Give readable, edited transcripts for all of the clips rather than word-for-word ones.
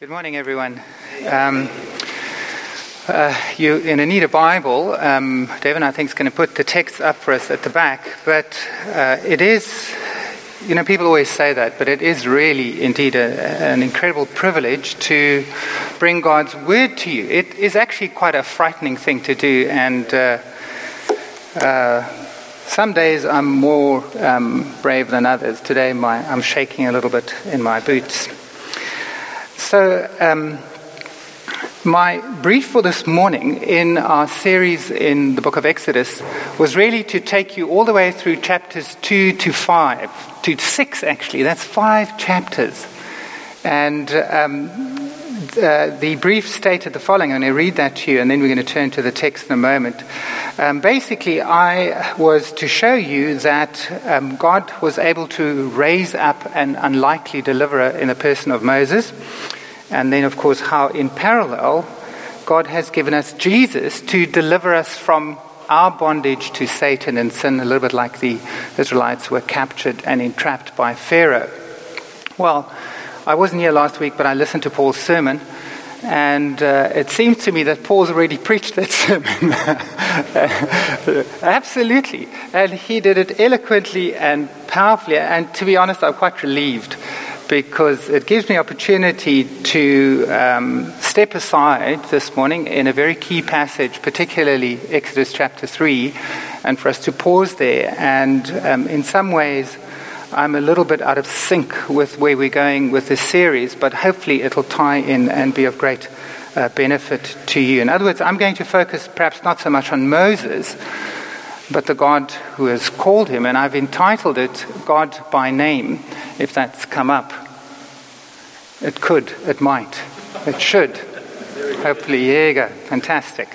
Good morning, everyone. You're going to need a Bible. Devin, I think, is going to put the text up for us at the back. But it is, people always say that, but it is really, indeed, an incredible privilege to bring God's Word to you. It is actually quite a frightening thing to do, and some days I'm more brave than others. Today I'm shaking a little bit in my boots. So my brief for this morning in our series in the book of Exodus was really to take you all the way through chapters 2 to 5, to 6 actually. That's 5 chapters. And the brief stated the following. I'm going to read that to you, and then we're going to turn to the text in a moment. Basically, I was to show you that God was able to raise up an unlikely deliverer in the person of Moses. And then, of course, how in parallel, God has given us Jesus to deliver us from our bondage to Satan and sin, a little bit like the Israelites were captured and entrapped by Pharaoh. Well, I wasn't here last week, but I listened to Paul's sermon, and it seems to me that Paul's already preached that sermon. Absolutely. And he did it eloquently and powerfully, and to be honest, I'm quite relieved, because it gives me opportunity to step aside this morning in a very key passage, particularly Exodus chapter 3, and for us to pause there. And in some ways, I'm a little bit out of sync with where we're going with this series, but hopefully it'll tie in and be of great benefit to you. In other words, I'm going to focus perhaps not so much on Moses, but the God who has called him, and I've entitled it God by Name, if that's come up. It could, it might, it should. Hopefully, here you go. Fantastic.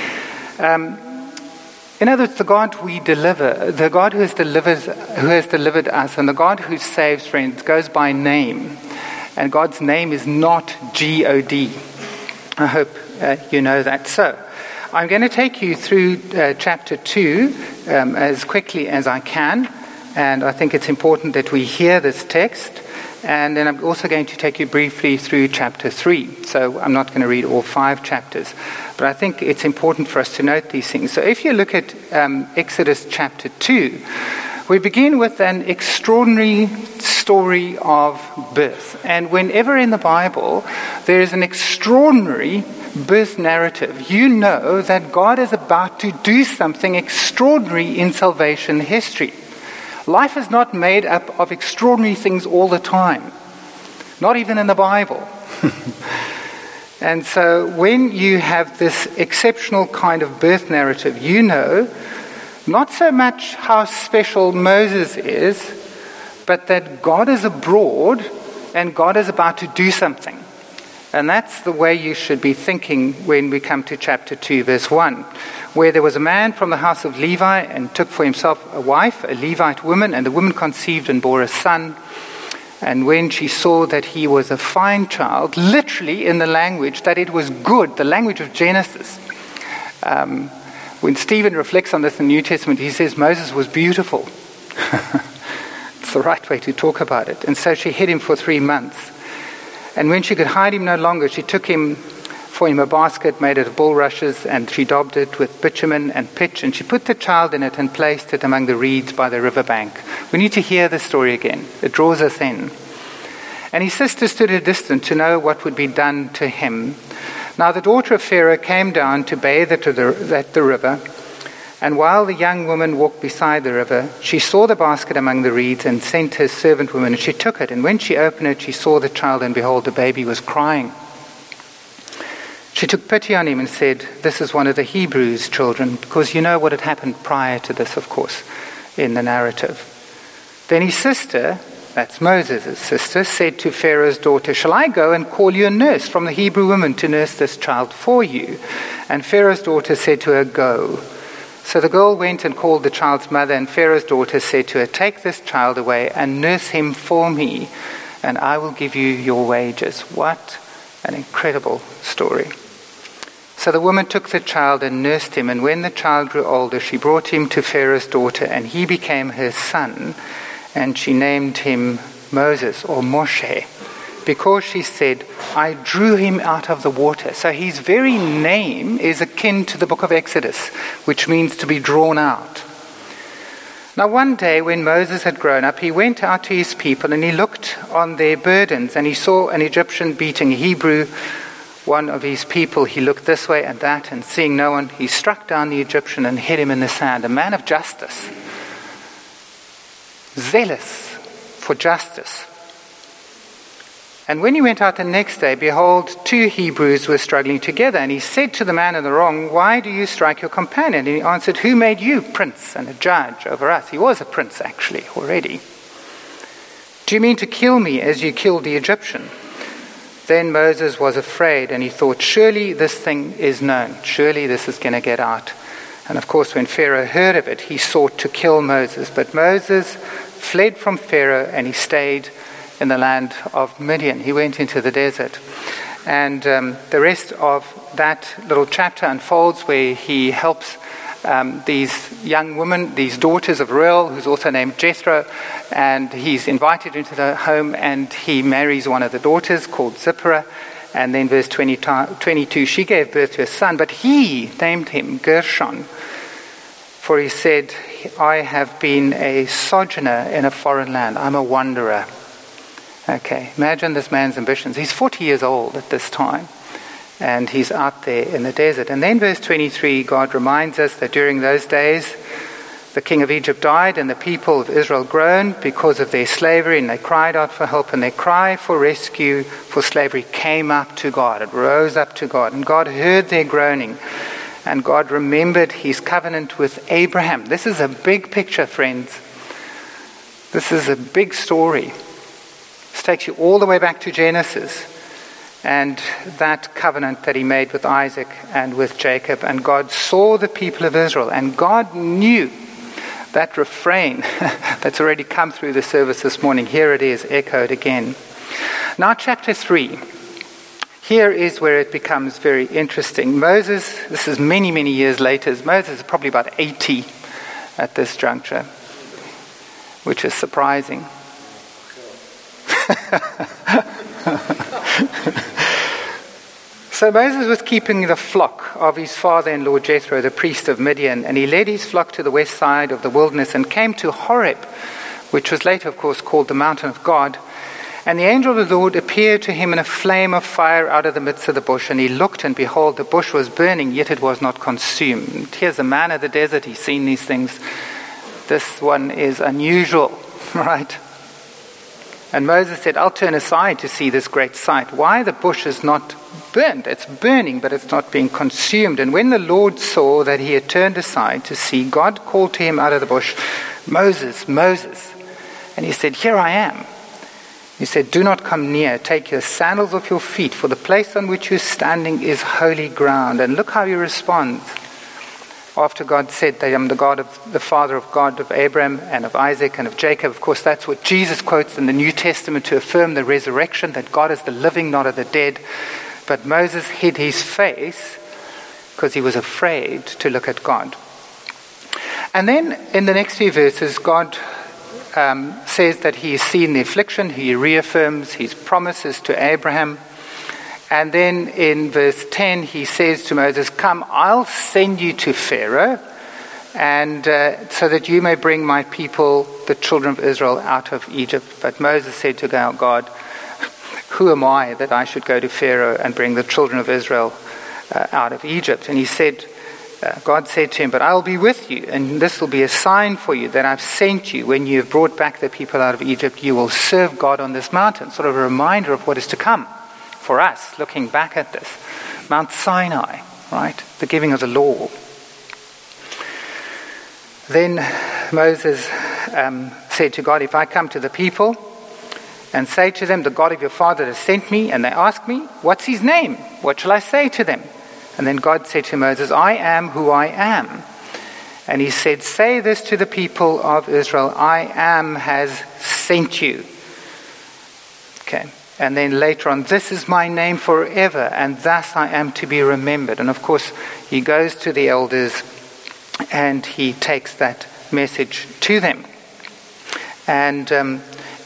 In other words, the God we deliver, the God who has delivered us, and the God who saves, friends, goes by name. And God's name is not G-O-D. I hope you know that. So, I'm going to take you through chapter 2 as quickly as I can, and I think it's important that we hear this text, and then I'm also going to take you briefly through chapter 3. So I'm not going to read all 5 chapters, but I think it's important for us to note these things. So if you look at Exodus chapter 2, we begin with an extraordinary story of birth, and whenever in the Bible there is an extraordinary birth narrative, you know that God is about to do something extraordinary in salvation history. Life is not made up of extraordinary things all the time, not even in the Bible. And so when you have this exceptional kind of birth narrative, you know not so much how special Moses is, but that God is abroad and God is about to do something. And that's the way you should be thinking when we come to chapter 2, verse 1, where there was a man from the house of Levi and took for himself a wife, a Levite woman, and the woman conceived and bore a son. And when she saw that he was a fine child, literally in the language that it was good, the language of Genesis. When Stephen reflects on this in the New Testament, he says Moses was beautiful. It's the right way to talk about it. And so she hid him for 3 months. And when she could hide him no longer, she took for him a basket made out of bulrushes, and she daubed it with bitumen and pitch, and she put the child in it and placed it among the reeds by the riverbank. We need to hear the story again. It draws us in. And his sister stood at a distance to know what would be done to him. Now the daughter of Pharaoh came down to bathe at the river, and while the young woman walked beside the river, she saw the basket among the reeds and sent her servant woman, and she took it. And when she opened it, she saw the child, and behold, the baby was crying. She took pity on him and said, "This is one of the Hebrews' children," because you know what had happened prior to this, of course, in the narrative. Then his sister, that's Moses' sister, said to Pharaoh's daughter, "Shall I go and call you a nurse from the Hebrew women to nurse this child for you?" And Pharaoh's daughter said to her, "Go." So the girl went and called the child's mother, and Pharaoh's daughter said to her, "Take this child away and nurse him for me, and I will give you your wages." What an incredible story. So the woman took the child and nursed him, and when the child grew older, she brought him to Pharaoh's daughter, and he became her son, and she named him Moses, or Moshe, because she said, I drew him out of the water. So his very name is akin to the book of Exodus, which means to be drawn out. Now one day when Moses had grown up, he went out to his people and he looked on their burdens and he saw an Egyptian beating a Hebrew, one of his people. He looked this way and that, and seeing no one, he struck down the Egyptian and hid him in the sand. A man of justice, zealous for justice. And when he went out the next day, behold, 2 Hebrews were struggling together. And he said to the man in the wrong, why do you strike your companion? And he answered, who made you prince and a judge over us? He was a prince, actually, already. Do you mean to kill me as you killed the Egyptian? Then Moses was afraid, and he thought, surely this thing is known. Surely this is going to get out. And of course, when Pharaoh heard of it, he sought to kill Moses. But Moses fled from Pharaoh, and he stayed in the land of Midian. He went into the desert. And the rest of that little chapter unfolds where he helps these young women, these daughters of Reuel, who's also named Jethro, and he's invited into the home and he marries one of the daughters called Zipporah. And then verse 22, she gave birth to a son, but he named him Gershon, for he said, I have been a sojourner in a foreign land. I'm a wanderer. Okay, imagine this man's ambitions. He's 40 years old at this time, and he's out there in the desert. And then verse 23, God reminds us that during those days, the king of Egypt died, and the people of Israel groaned because of their slavery, and they cried out for help, and their cry for rescue, for slavery, came up to God. It rose up to God, and God heard their groaning, and God remembered his covenant with Abraham. This is a big picture, friends. This is a big story. This takes you all the way back to Genesis and that covenant that he made with Isaac and with Jacob. And God saw the people of Israel, and God knew that refrain that's already come through the service this morning. Here it is, echoed again. Now chapter 3. Here is where it becomes very interesting. Moses, this is many, many years later. Moses is probably about 80 at this juncture, which is surprising. So Moses was keeping the flock of his father-in-law Jethro, the priest of Midian, and he led his flock to the west side of the wilderness and came to Horeb, which was later, of course, called the mountain of God. And the angel of the Lord appeared to him in a flame of fire out of the midst of the bush. And he looked, and behold, the bush was burning, yet it was not consumed. Here's a man of the desert. He's seen these things. This one is unusual, right? And Moses said, I'll turn aside to see this great sight. Why the bush is not burned? It's burning, but it's not being consumed. And when the Lord saw that he had turned aside to see, God called to him out of the bush, Moses, Moses. And he said, here I am. He said, do not come near. Take your sandals off your feet, for the place on which you're standing is holy ground. And look how he responds. After God said, I am the God of the Father of God of Abraham and of Isaac and of Jacob. Of course, that's what Jesus quotes in the New Testament to affirm the resurrection, that God is the living, not of the dead. But Moses hid his face because he was afraid to look at God. And then in the next few verses, God says that he has seen the affliction. He reaffirms his promises to Abraham. And then in verse 10, he says to Moses, come, I'll send you to Pharaoh, and so that you may bring my people, the children of Israel, out of Egypt. But Moses said to God, who am I that I should go to Pharaoh and bring the children of Israel out of Egypt? And he said, God said to him, but I'll be with you, and this will be a sign for you that I've sent you. When you have brought back the people out of Egypt, you will serve God on this mountain. Sort of a reminder of what is to come. For us, looking back at this, Mount Sinai, right? The giving of the law. Then Moses said to God, if I come to the people and say to them, the God of your father has sent me, and they ask me, what's his name? What shall I say to them? And then God said to Moses, I am who I am. And he said, say this to the people of Israel, I am has sent you. Okay. And then later on, this is my name forever, and thus I am to be remembered. And of course, he goes to the elders and he takes that message to them. And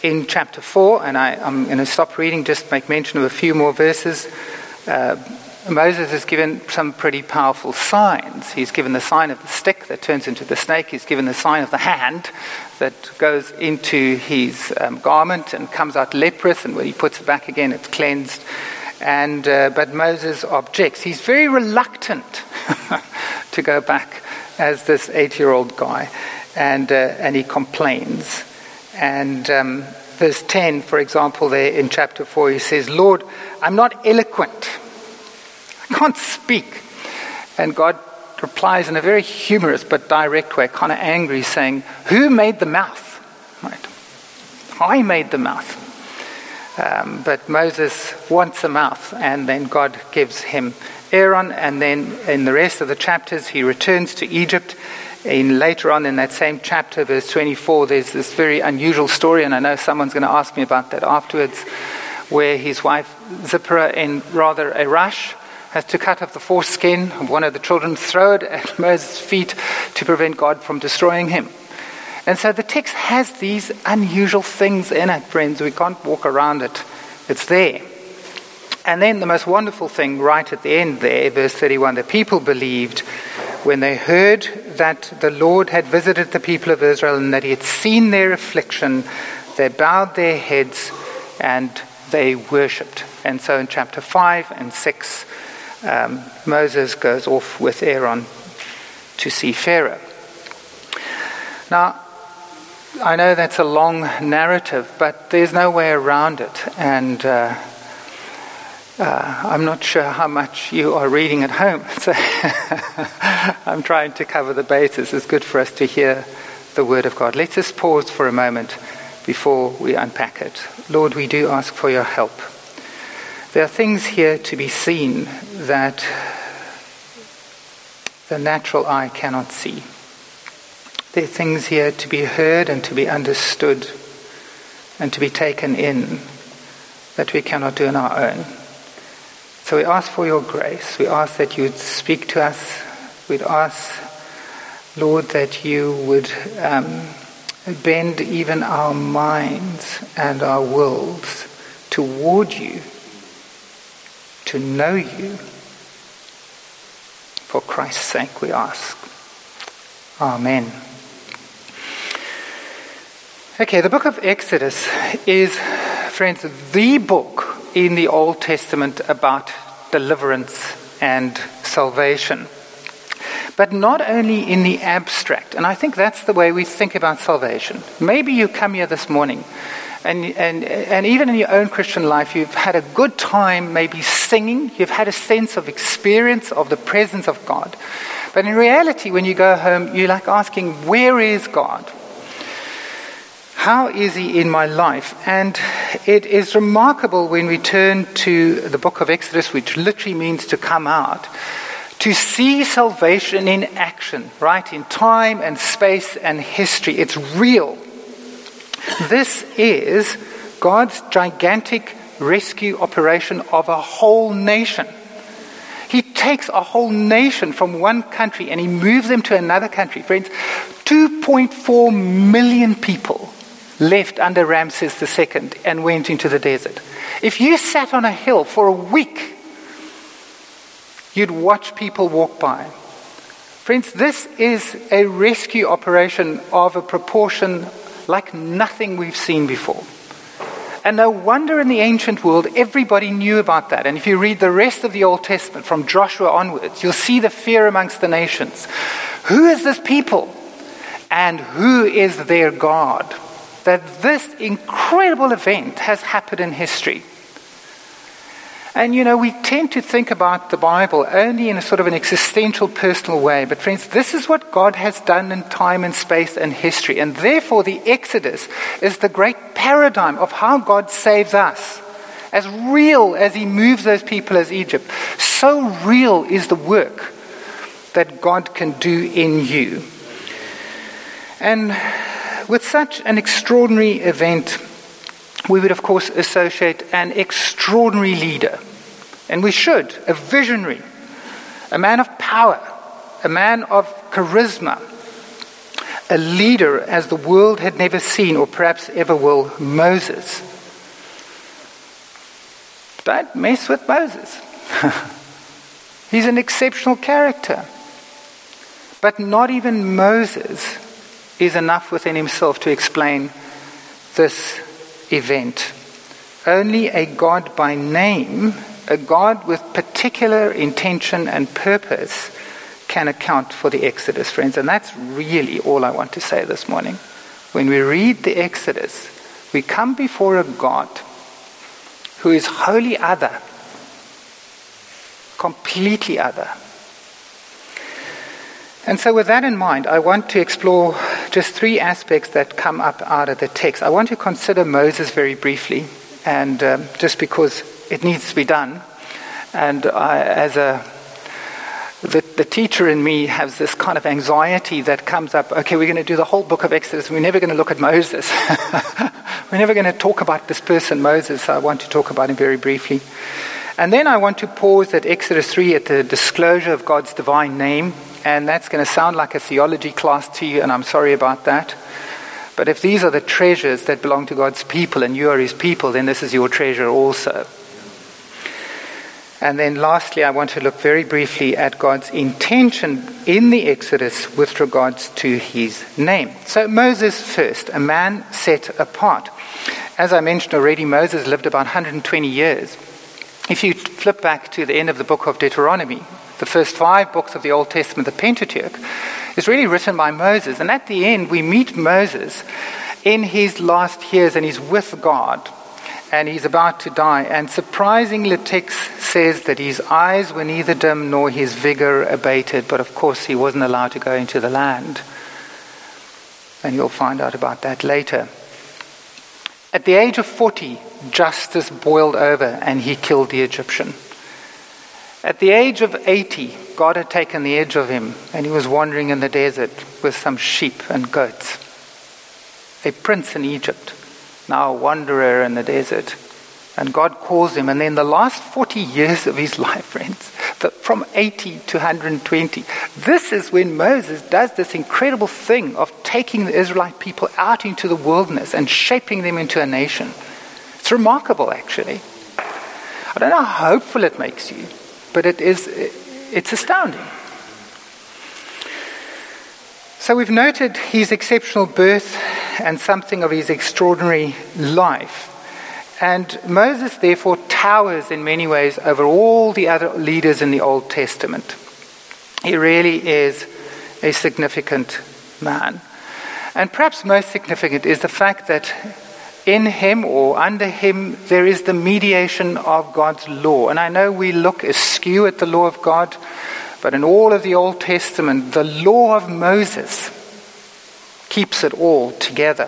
in chapter 4, and I'm going to stop reading, just make mention of a few more verses. Moses is given some pretty powerful signs. He's given the sign of the stick that turns into the snake. He's given the sign of the hand that goes into his garment and comes out leprous, and when he puts it back again, it's cleansed. But Moses objects. He's very reluctant to go back as this 8-year-old guy, and he complains. And verse 10, for example, there in chapter 4, he says, "Lord, I'm not eloquent. I can't speak." And God replies in a very humorous but direct way, kind of angry, saying, "Who made the mouth?" Right? I made the mouth. But Moses wants a mouth, and then God gives him Aaron, and then in the rest of the chapters he returns to Egypt. Later on in that same chapter, verse 24, there's this very unusual story, and I know someone's going to ask me about that afterwards, where his wife Zipporah, in rather a rush, has to cut off the foreskin of one of the children, throw it at Moses' feet to prevent God from destroying him. And so the text has these unusual things in it, friends. We can't walk around it. It's there. And then the most wonderful thing right at the end there, verse 31, the people believed when they heard that the Lord had visited the people of Israel and that he had seen their affliction. They bowed their heads and they worshipped. And so in chapter 5 and 6, Moses goes off with Aaron to see Pharaoh. Now, I know that's a long narrative, but there's no way around it. And I'm not sure how much you are reading at home. So I'm trying to cover the bases. It's good for us to hear the word of God. Let's just pause for a moment before we unpack it. Lord, we do ask for your help. There are things here to be seen that the natural eye cannot see. There are things here to be heard and to be understood and to be taken in that we cannot do on our own. So we ask for your grace. We ask that you would speak to us. We'd ask, Lord, that you would bend even our minds and our wills toward you, to know you. For Christ's sake we ask. Amen. Okay, the book of Exodus is, friends, the book in the Old Testament about deliverance and salvation. But not only in the abstract, and I think that's the way we think about salvation. Maybe you come here this morning and even in your own Christian life, you've had a good time maybe singing, you've had a sense of experience of the presence of God. But in reality, when you go home, you're like asking, where is God? How is he in my life? And it is remarkable when we turn to the book of Exodus, which literally means to come out, to see salvation in action, right? In time and space and history. It's real. This is God's gigantic rescue operation of a whole nation. He takes a whole nation from one country and he moves them to another country. Friends, 2.4 million people left under Ramses II and went into the desert. If you sat on a hill for a week, you'd watch people walk by. Friends, this is a rescue operation of a proportion like nothing we've seen before. And no wonder in the ancient world everybody knew about that. And if you read the rest of the Old Testament from Joshua onwards, you'll see the fear amongst the nations. Who is this people? And who is their God? That this incredible event has happened in history. And we tend to think about the Bible only in a sort of an existential, personal way. But friends, this is what God has done in time and space and history. And therefore the Exodus is the great paradigm of how God saves us. As real as he moves those people as Egypt, so real is the work that God can do in you. And with such an extraordinary event, we would, of course, associate an extraordinary leader. And we should, a visionary, a man of power, a man of charisma, a leader as the world had never seen or perhaps ever will, Moses. Don't mess with Moses. He's an exceptional character. But not even Moses is enough within himself to explain this event. Only a God by name, a God with particular intention and purpose, can account for the Exodus, friends. And that's really all I want to say this morning. When we read the Exodus, we come before a God who is wholly other, completely other. And so with that in mind, I want to explore just three aspects that come up out of the text. I want to consider Moses very briefly, and just because it needs to be done. And the teacher in me has this kind of anxiety that comes up. Okay, we're going to do the whole book of Exodus. We're never going to look at Moses. We're never going to talk about this person, Moses. So I want to talk about him very briefly. And then I want to pause at Exodus 3 at the disclosure of God's divine name. And that's going to sound like a theology class to you, and I'm sorry about that. But if these are the treasures that belong to God's people and you are his people, then this is your treasure also. And then lastly, I want to look very briefly at God's intention in the Exodus with regards to his name. So Moses first, a man set apart. As I mentioned already, Moses lived about 120 years. If you flip back to the end of the book of Deuteronomy, the first 5 books of the Old Testament, the Pentateuch, is really written by Moses. And at the end, we meet Moses in his last years, and he's with God. And he's about to die. And surprisingly, the text says that his eyes were neither dim nor his vigor abated. But of course, he wasn't allowed to go into the land. And you'll find out about that later. At the age of 40, justice boiled over and he killed the Egyptian. At the age of 80, God had taken the edge of him and he was wandering in the desert with some sheep and goats. A prince in Egypt, now a wanderer in the desert. And God calls him. And then the last 40 years of his life, friends, from 80 to 120, this is when Moses does this incredible thing of taking the Israelite people out into the wilderness and shaping them into a nation. It's remarkable, actually. I don't know how hopeful it makes you, but it's astounding. So we've noted his exceptional birth and something of his extraordinary life. And Moses, therefore, towers in many ways over all the other leaders in the Old Testament. He really is a significant man. And perhaps most significant is the fact that in him or under him, there is the mediation of God's law. And I know we look askew at the law of God, but in all of the Old Testament, the law of Moses keeps it all together.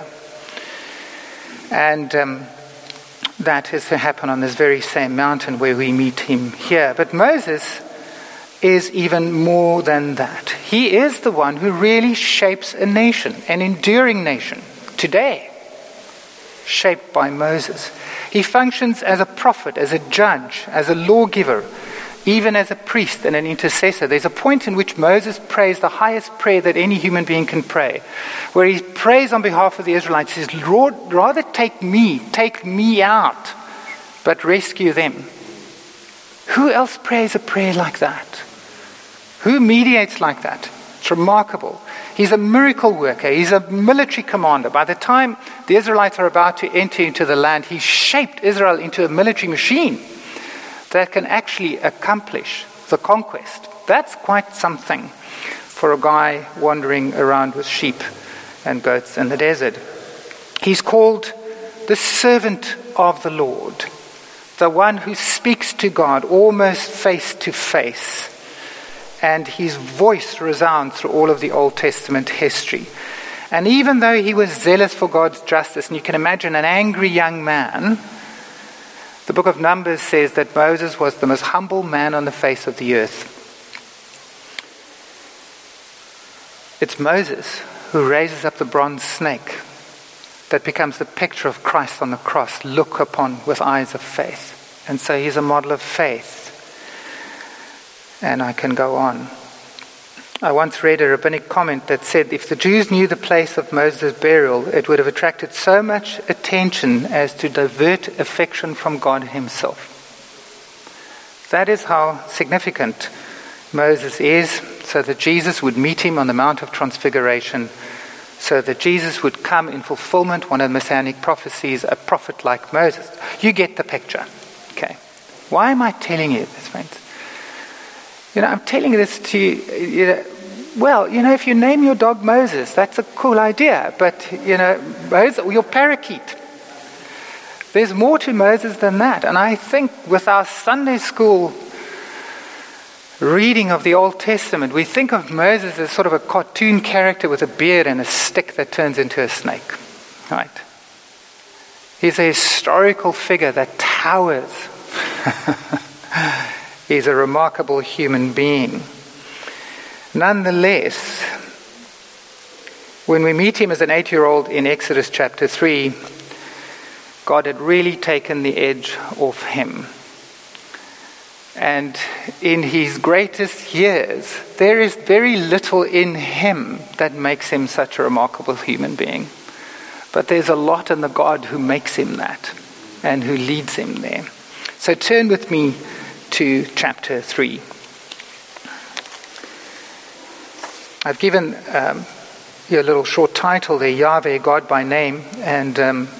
And that is to happen on this very same mountain where we meet him here. But Moses is even more than that. He is the one who really shapes a nation, an enduring nation, today, shaped by Moses. He functions as a prophet, as a judge, as a lawgiver, even as a priest and an intercessor. There's a point in which Moses prays the highest prayer that any human being can pray, where he prays on behalf of the Israelites. He says, Lord, rather take me out, but rescue them. Who else prays a prayer like that? Who mediates like that? It's remarkable. He's a miracle worker. He's a military commander. By the time the Israelites are about to enter into the land, he shaped Israel into a military machine that can actually accomplish the conquest. That's quite something for a guy wandering around with sheep and goats in the desert. He's called the servant of the Lord, the one who speaks to God almost face to face. And his voice resounds through all of the Old Testament history. And even though he was zealous for God's justice, and you can imagine an angry young man, the book of Numbers says that Moses was the most humble man on the face of the earth. It's Moses who raises up the bronze snake that becomes the picture of Christ on the cross, look upon with eyes of faith. And so he's a model of faith. And I can go on. I once read a rabbinic comment that said if the Jews knew the place of Moses' burial, it would have attracted so much attention as to divert affection from God himself. That is how significant Moses is, so that Jesus would meet him on the Mount of Transfiguration, so that Jesus would come in fulfillment, one of the messianic prophecies, a prophet like Moses. You get the picture. Okay. Why am I telling you this, friends? I'm telling you this to you. If you name your dog Moses, that's a cool idea. But, Moses, your parakeet. There's more to Moses than that. And I think with our Sunday school reading of the Old Testament, we think of Moses as sort of a cartoon character with a beard and a stick that turns into a snake. Right? He's a historical figure that towers. He's a remarkable human being. Nonetheless, when we meet him as an 8-year-old in Exodus chapter 3, God had really taken the edge off him. And in his greatest years, there is very little in him that makes him such a remarkable human being. But there's a lot in the God who makes him that and who leads him there. So turn with me to chapter 3. I've given you a little short title there, Yahweh, God by name, and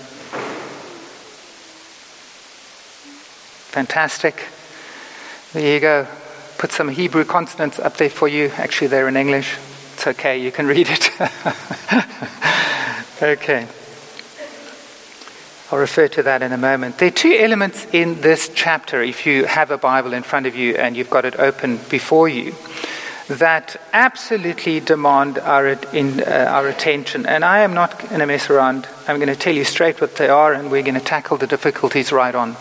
fantastic. There you go. Put some Hebrew consonants up there for you. Actually, they're in English. It's okay, you can read it. Okay. I'll refer to that in a moment. There are two elements in this chapter, if you have a Bible in front of you and you've got it open before you, that absolutely demand our attention. And I am not going to mess around. I'm going to tell you straight what they are, and we're going to tackle the difficulties right on.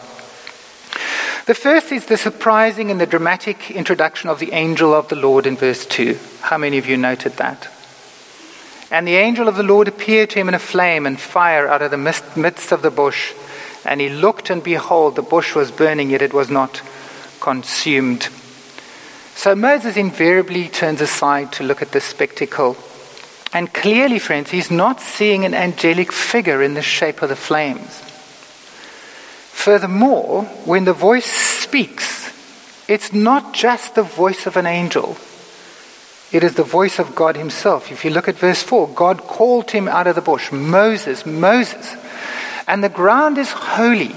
The first is the surprising and the dramatic introduction of the angel of the Lord in verse 2. How many of you noted that? And the angel of the Lord appeared to him in a flame and fire out of the midst of the bush. And he looked, and behold, the bush was burning, yet it was not consumed. So Moses invariably turns aside to look at this spectacle. And clearly, friends, he's not seeing an angelic figure in the shape of the flames. Furthermore, when the voice speaks, it's not just the voice of an angel. It is the voice of God himself. If you look at verse 4, God called him out of the bush, Moses, Moses. And the ground is holy.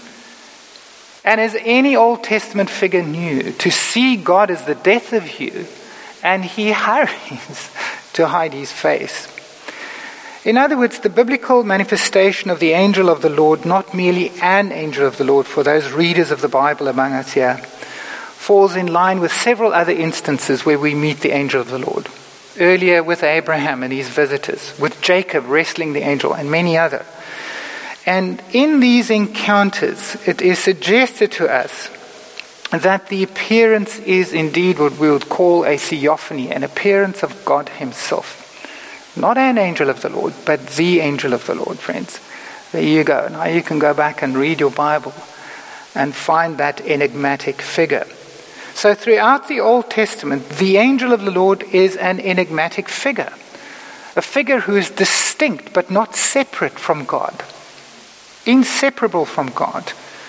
And as any Old Testament figure knew, to see God is the death of you, and he hurries to hide his face. In other words, the biblical manifestation of the angel of the Lord, not merely an angel of the Lord for those readers of the Bible among us here, falls in line with several other instances where we meet the angel of the Lord. Earlier with Abraham and his visitors, with Jacob wrestling the angel, and many other. And in these encounters, it is suggested to us that the appearance is indeed what we would call a theophany, an appearance of God himself. Not an angel of the Lord, but the angel of the Lord, friends. There you go. Now you can go back and read your Bible and find that enigmatic figure. So throughout the Old Testament, the angel of the Lord is an enigmatic figure. A figure who is distinct but not separate from God. Inseparable from God.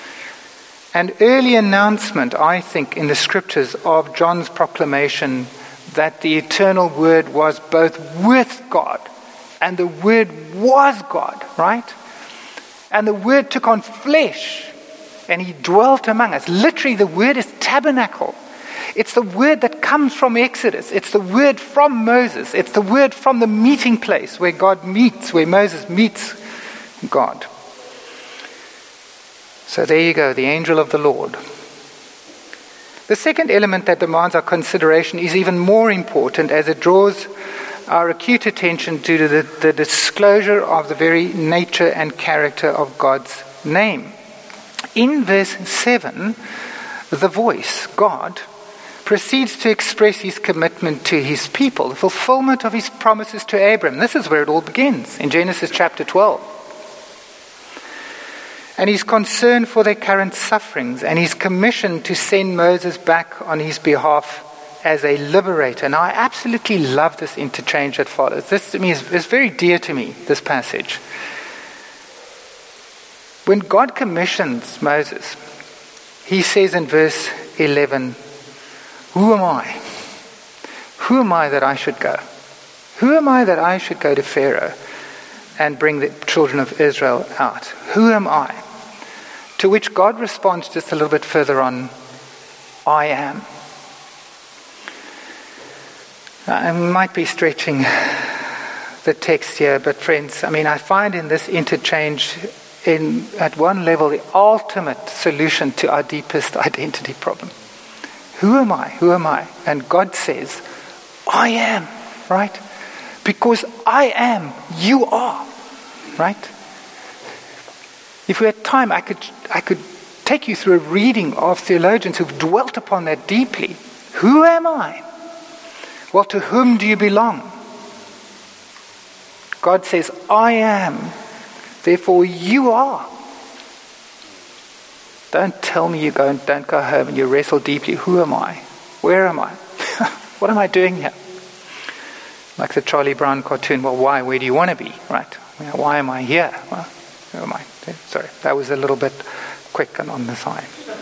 An early announcement, I think, in the scriptures of John's proclamation that the eternal Word was both with God and the Word was God, right? And the Word took on flesh and he dwelt among us. Literally, the Word is tabernacle. It's the Word that comes from Exodus. It's the Word from Moses. It's the Word from the meeting place where God meets, where Moses meets God. So there you go, the angel of the Lord. The second element that demands our consideration is even more important as it draws our acute attention to the disclosure of the very nature and character of God's name. In verse 7, the voice, God, proceeds to express his commitment to his people, the fulfillment of his promises to Abram. This is where it all begins, in Genesis chapter 12. And his concern for their current sufferings, and his commission to send Moses back on his behalf as a liberator. Now, I absolutely love this interchange that follows. This to me is very dear to me, this passage. When God commissions Moses, he says in verse 11, who am I? Who am I that I should go? Who am I that I should go to Pharaoh and bring the children of Israel out? Who am I? To which God responds just a little bit further on, I am. I might be stretching the text here, but friends, I find in this interchange, at one level, the ultimate solution to our deepest identity problem. Who am I? Who am I? And God says, I am, right? Because I am, you are, right? If we had time, I could take you through a reading of theologians who've dwelt upon that deeply. Who am I? Well, to whom do you belong? God says, I am, therefore you are. Don't tell me don't go home and you wrestle deeply. Who am I? Where am I? What am I doing here? Like the Charlie Brown cartoon, well, why? Where do you want to be? Right? Why am I here? Well, who am I? Sorry, that was a little bit quick and on the side.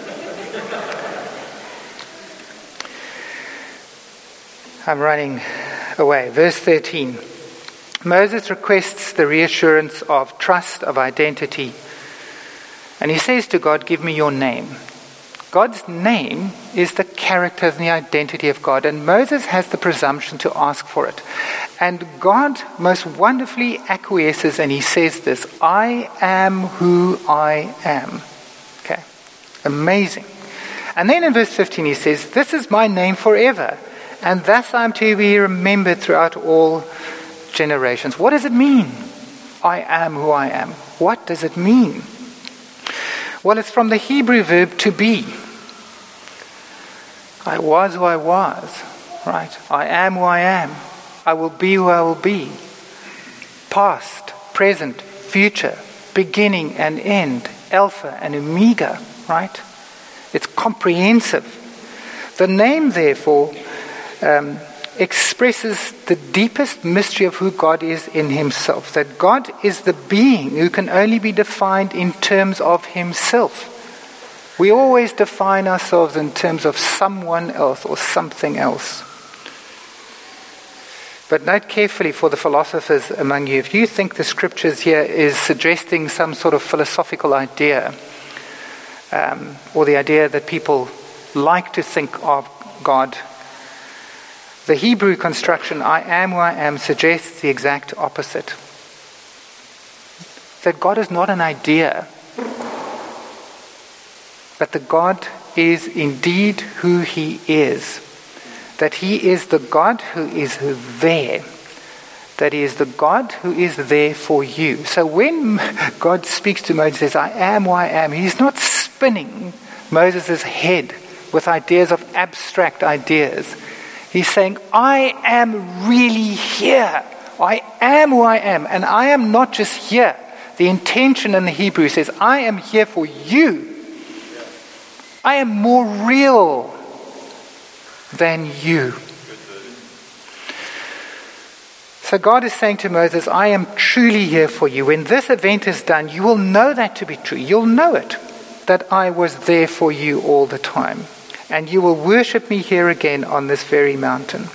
I'm running away. Verse 13. Moses requests the reassurance of trust, of identity. And he says to God, give me your name. God's name is the character and the identity of God. And Moses has the presumption to ask for it. And God most wonderfully acquiesces and he says this, I am who I am. Okay. Amazing. And then in verse 15 he says, this is my name forever. And thus I am to be remembered throughout all generations. What does it mean? I am who I am. What does it mean? Well, it's from the Hebrew verb to be. I was who I was, right? I am who I am. I will be who I will be. Past, present, future, beginning and end, Alpha and Omega, right? It's comprehensive. The name, therefore, expresses the deepest mystery of who God is in himself. That God is the being who can only be defined in terms of himself. We always define ourselves in terms of someone else or something else. But note carefully for the philosophers among you, if you think the scriptures here is suggesting some sort of philosophical idea, or the idea that people like to think of God, the Hebrew construction, I am who I am, suggests the exact opposite. That God is not an idea, but that God is indeed who he is. That he is the God who is there. That he is the God who is there for you. So when God speaks to Moses and says, I am who I am, he's not spinning Moses' head with ideas of abstract ideas. He's saying, I am really here. I am who I am. And I am not just here. The intention in the Hebrew says, I am here for you. I am more real than you. So God is saying to Moses, I am truly here for you. When this event is done, you will know that to be true. You'll know it, that I was there for you all the time. And you will worship me here again on this very mountain.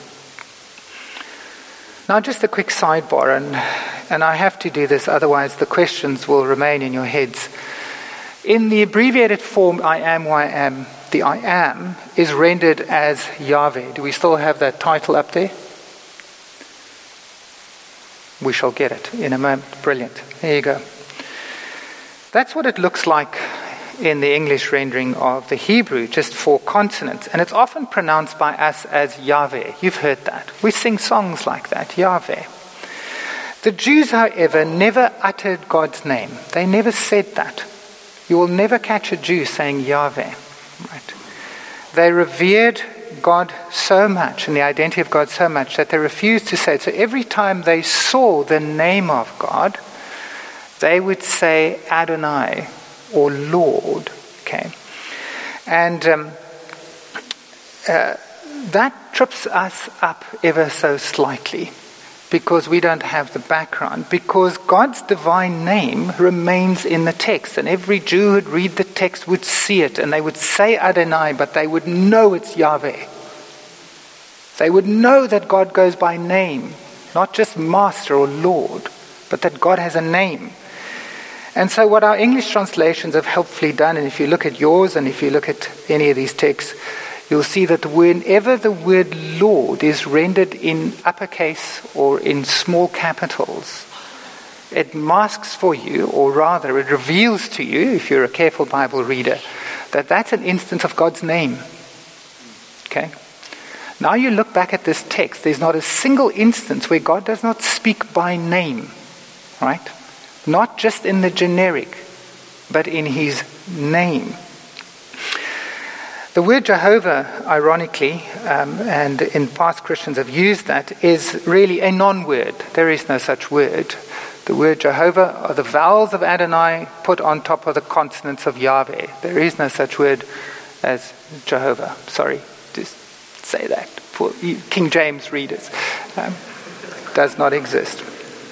Now just a quick sidebar, and I have to do this, otherwise the questions will remain in your heads. In the abbreviated form, I am who I am, the I am is rendered as Yahweh. Do we still have that title up there? We shall get it in a moment. Brilliant. There you go. That's what it looks like in the English rendering of the Hebrew, just 4 consonants. And it's often pronounced by us as Yahweh. You've heard that. We sing songs like that, Yahweh. The Jews, however, never uttered God's name. They never said that. You will never catch a Jew saying Yahweh. Right? They revered God so much and the identity of God so much that they refused to say it. So every time they saw the name of God, they would say Adonai or Lord. Okay, and that trips us up ever so slightly because we don't have the background, because God's divine name remains in the text, and every Jew who'd read the text would see it, and they would say Adonai, but they would know it's Yahweh. They would know that God goes by name, not just Master or Lord, but that God has a name. And so what our English translations have helpfully done, and if you look at yours and if you look at any of these texts, you'll see that whenever the word Lord is rendered in uppercase or in small capitals, it masks for you, or rather it reveals to you, if you're a careful Bible reader, that that's an instance of God's name. Okay? Now you look back at this text, there's not a single instance where God does not speak by name, right? Not just in the generic, but in his name. The word Jehovah, ironically, and in past Christians have used that, is really a non-word. There is no such word. The word Jehovah are the vowels of Adonai put on top of the consonants of Yahweh. There is no such word as Jehovah. Sorry, just say that for King James readers. Does not exist.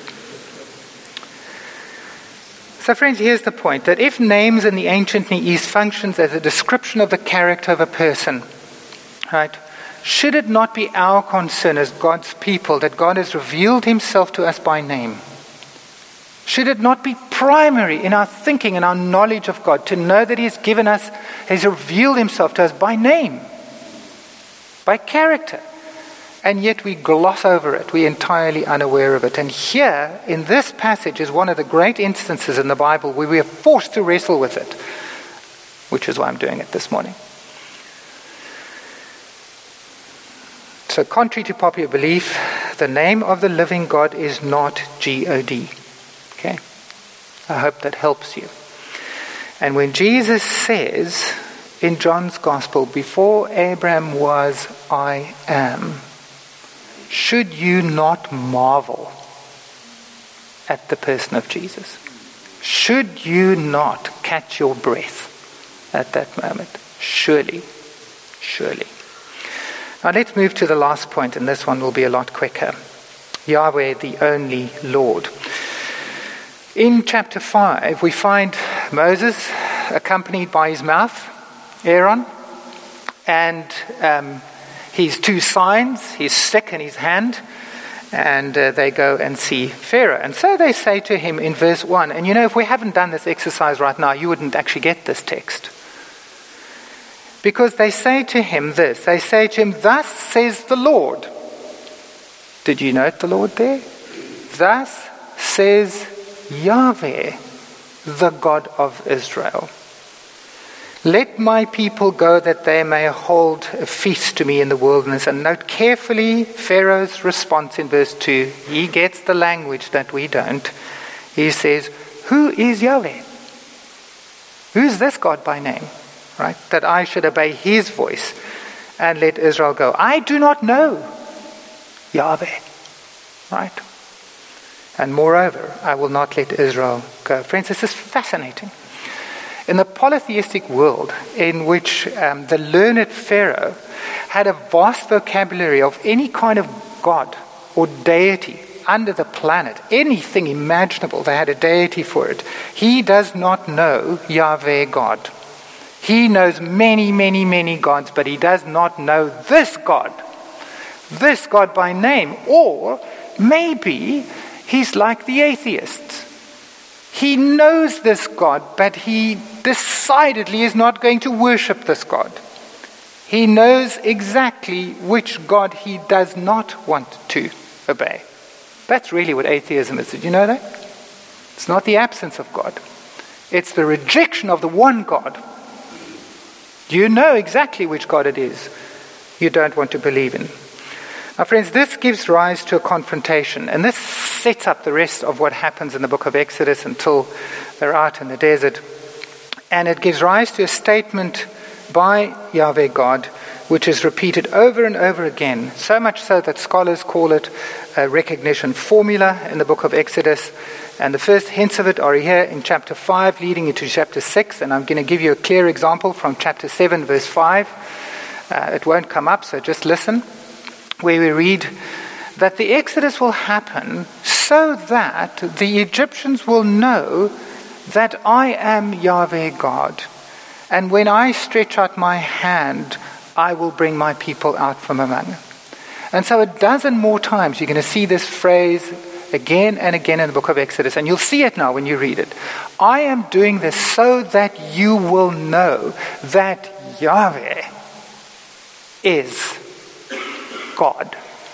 So friends, here's the point, that if names in the ancient Near East functions as a description of the character of a person, right, should it not be our concern as God's people that God has revealed himself to us by name? Should it not be primary in our thinking and our knowledge of God to know that he has revealed himself to us by name, by character? And yet we gloss over it. We're entirely unaware of it. And here, in this passage, is one of the great instances in the Bible where we are forced to wrestle with it, which is why I'm doing it this morning. So, contrary to popular belief, the name of the living God is not G-O-D. Okay? I hope that helps you. And when Jesus says in John's Gospel, before Abraham was, I am, should you not marvel at the person of Jesus? Should you not catch your breath at that moment? Surely. Now let's move to the last point, and this one will be a lot quicker. Yahweh, the only Lord. In chapter 5, we find Moses accompanied by his mouth, Aaron, and his two signs, his stick and his hand, and they go and see Pharaoh. And so they say to him in verse 1, and if we haven't done this exercise right now, you wouldn't actually get this text. Because they say to him this, they say to him, thus says the Lord. Did you note the Lord there? Thus says Yahweh, the God of Israel. Let my people go that they may hold a feast to me in the wilderness. And note carefully Pharaoh's response in verse 2. He gets the language that we don't. He says, who is Yahweh? Who is this God by name? Right? That I should obey his voice and let Israel go. I do not know Yahweh. Right? And moreover, I will not let Israel go. Friends, this is fascinating. In the polytheistic world, in which the learned Pharaoh had a vast vocabulary of any kind of god or deity under the planet, anything imaginable, they had a deity for it. He does not know Yahweh God. He knows many, many, many gods, but he does not know this God by name. Or maybe he's like the atheists. He knows this God, but he decidedly is not going to worship this God. He knows exactly which God he does not want to obey. That's really what atheism is. Did you know that? It's not the absence of God. It's the rejection of the one God. You know exactly which God it is you don't want to believe in. Now, friends, this gives rise to a confrontation, and this sets up the rest of what happens in the book of Exodus until they're out in the desert. And it gives rise to a statement by Yahweh God, which is repeated over and over again, so much so that scholars call it a recognition formula in the book of Exodus. And the first hints of it are here in chapter 5, leading into chapter 6, and I'm going to give you a clear example from chapter 7, verse 5. It won't come up, so just listen, where we read that the Exodus will happen so that the Egyptians will know that I am Yahweh God. And when I stretch out my hand, I will bring my people out from among them. And so 12 more times you're going to see this phrase again and again in the book of Exodus. And you'll see it now when you read it. I am doing this so that you will know that Yahweh is God.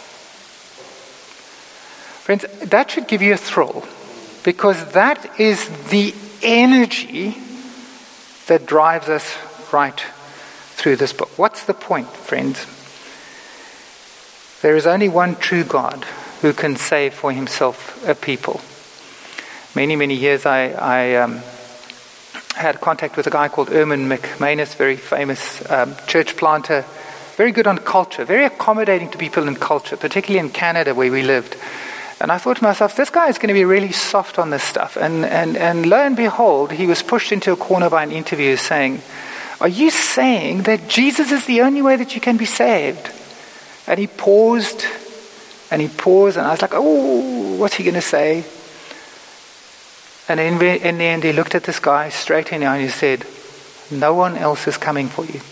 Friends, that should give you a thrill, because that is the energy that drives us right through this book. What's the point, friends? There is only one true God who can save for himself a people. Many, many years I had contact with a guy called Erwin McManus, very famous church planter, very good on culture, very accommodating to people in culture, particularly in Canada where we lived. And I thought to myself, this guy is going to be really soft on this stuff. And lo and behold, he was pushed into a corner by an interviewer saying, are you saying that Jesus is the only way that you can be saved? And he paused, and I was like, oh, what's he going to say? And in the end, he looked at this guy straight in the eye and he said, no one else is coming for you.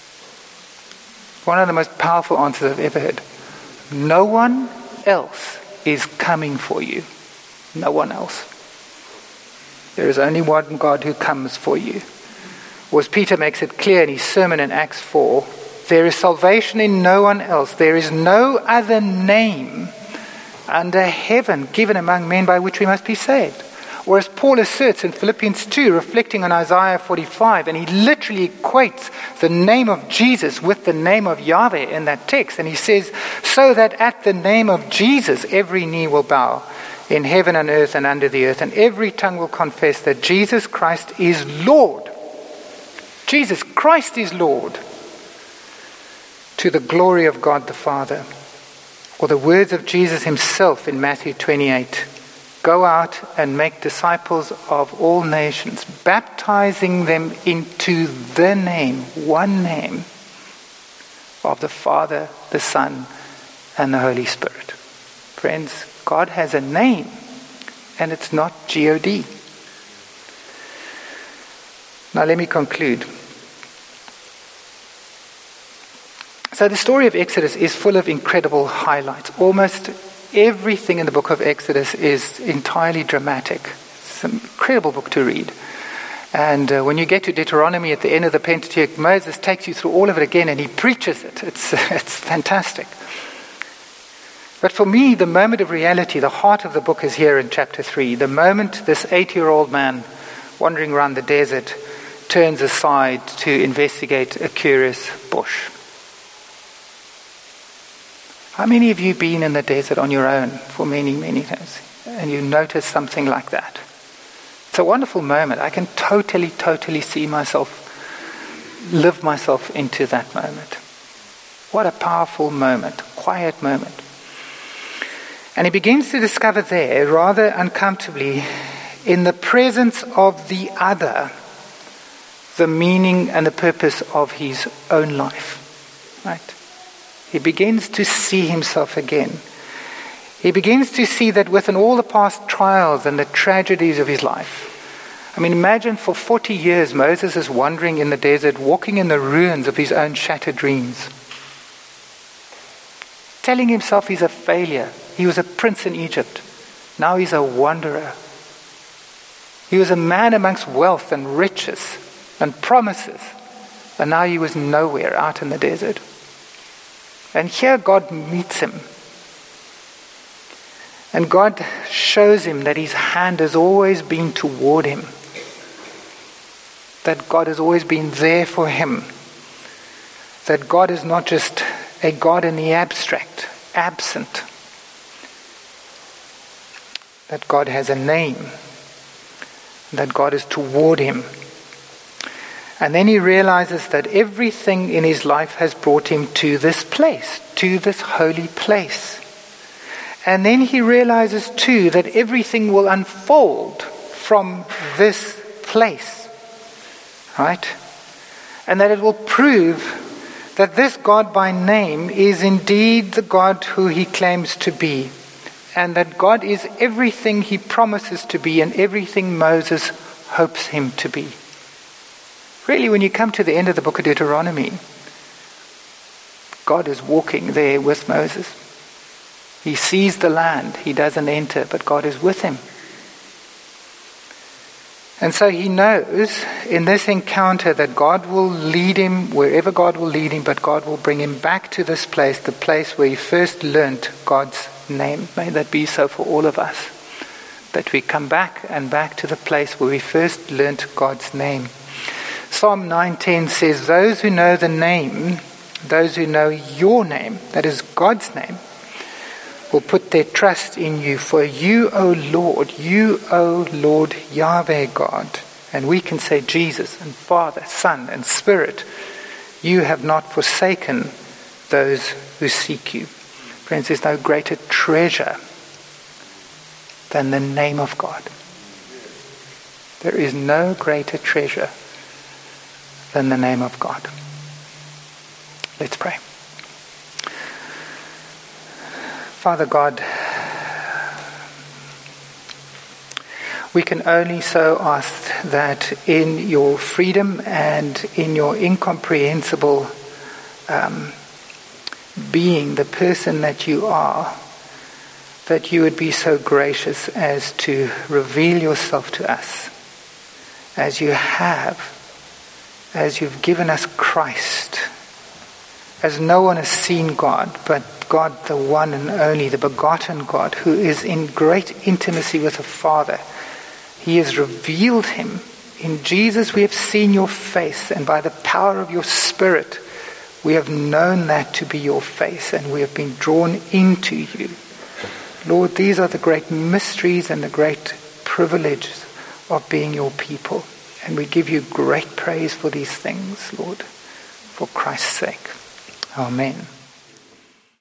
One of the most powerful answers I've ever heard. No one else is coming for you. No one else. There is only one God who comes for you. Or as Peter makes it clear in his sermon in Acts 4, there is salvation in no one else. There is no other name under heaven given among men by which we must be saved. Or as Paul asserts in Philippians 2, reflecting on Isaiah 45, and he literally equates the name of Jesus with the name of Yahweh in that text. And he says, so that at the name of Jesus, every knee will bow in heaven and earth and under the earth, and every tongue will confess that Jesus Christ is Lord. Jesus Christ is Lord, to the glory of God the Father. Or the words of Jesus himself in Matthew 28. Go out and make disciples of all nations, baptizing them into the name, one name, of the Father, the Son, and the Holy Spirit. Friends, God has a name, and it's not G-O-D. Now let me conclude. So the story of Exodus is full of incredible highlights. Almost everything in the book of Exodus is entirely dramatic. It's an incredible book to read. And when you get to Deuteronomy at the end of the Pentateuch, Moses takes you through all of it again and he preaches it. It's fantastic. But for me, the moment of reality, the heart of the book is here in chapter 3. The moment this 8-year-old man wandering around the desert turns aside to investigate a curious bush. How many of you have been in the desert on your own for many, many days and you notice something like that? It's a wonderful moment. I can totally see myself, live myself into that moment. What a powerful moment, quiet moment. And he begins to discover there, rather uncomfortably, in the presence of the other, the meaning and the purpose of his own life. Right? He begins to see himself again. He begins to see that within all the past trials and the tragedies of his life, I mean, imagine for 40 years Moses is wandering in the desert, walking in the ruins of his own shattered dreams, telling himself he's a failure. He was a prince in Egypt. Now he's a wanderer. He was a man amongst wealth and riches and promises. And now he was nowhere, out in the desert. And here God meets him. And God shows him that his hand has always been toward him. That God has always been there for him. That God is not just a God in the abstract, absent. That God has a name. That God is toward him. And then he realizes that everything in his life has brought him to this place, to this holy place. And then he realizes too that everything will unfold from this place, right? And that it will prove that this God by name is indeed the God who he claims to be, and that God is everything he promises to be and everything Moses hopes him to be. Really, when you come to the end of the book of Deuteronomy, God is walking there with Moses. He sees the land. He doesn't enter, but God is with him. And so he knows in this encounter that God will lead him wherever God will lead him, but God will bring him back to this place, the place where he first learnt God's name. May that be so for all of us, that we come back and back to the place where we first learnt God's name. Psalm 9:10 says, those who know the name, those who know your name, that is God's name, will put their trust in you. For you, O Lord Yahweh God, and we can say Jesus and Father, Son and Spirit, you have not forsaken those who seek you. Friends, there's no greater treasure than the name of God. There is no greater treasure than the name of God. Let's pray. Father God, we can only so ask that in your freedom and in your incomprehensible being, the person that you are, that you would be so gracious as to reveal yourself to us as you have, as you've given us Christ, as no one has seen God, but God, the one and only, the begotten God, who is in great intimacy with the Father. He has revealed him. In Jesus we have seen your face, and by the power of your Spirit we have known that to be your face, and we have been drawn into you. Lord, these are the great mysteries and the great privileges of being your people. And we give you great praise for these things, Lord, for Christ's sake. Amen.